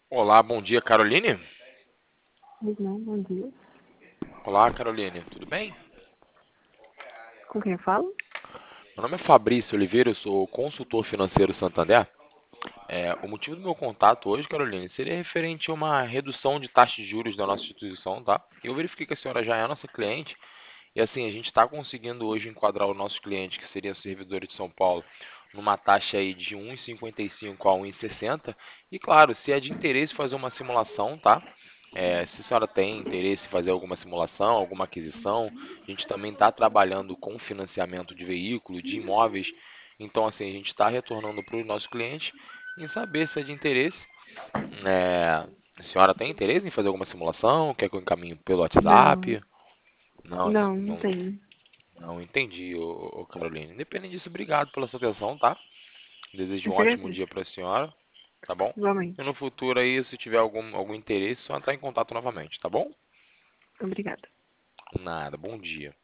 Olá, bom dia, Caroline. Pois não, bom dia. Olá, Caroline, tudo bem? Com quem eu falo? Meu nome é Fabrício Oliveira, eu sou consultor financeiro Santander. O motivo do meu contato hoje, Caroline, seria referente a uma redução de taxa de juros da nossa instituição, tá? Eu verifiquei que a senhora já é nossa cliente e assim, a gente está conseguindo hoje enquadrar os nossos clientes, que seriam servidores de São Paulo, numa taxa aí de 1,55 a 1,60. E claro, se é de interesse fazer uma simulação, tá? Se a senhora tem interesse em fazer alguma simulação, alguma aquisição, a gente também está trabalhando com financiamento de veículo, de imóveis. Então, assim, a gente está retornando para os nossos clientes em saber se é de interesse. A senhora tem interesse em fazer alguma simulação? Quer que eu encaminhe pelo Não, WhatsApp? Não, não não, tenho. não entendi, ô Caroline. Independente disso, obrigado pela sua atenção, tá? Desejo Eu um que ótimo agradeço. dia para a senhora, tá bom? E Igualmente. no futuro aí, se tiver algum interesse, só entrar em contato novamente, tá bom? Obrigada. Nada, bom dia.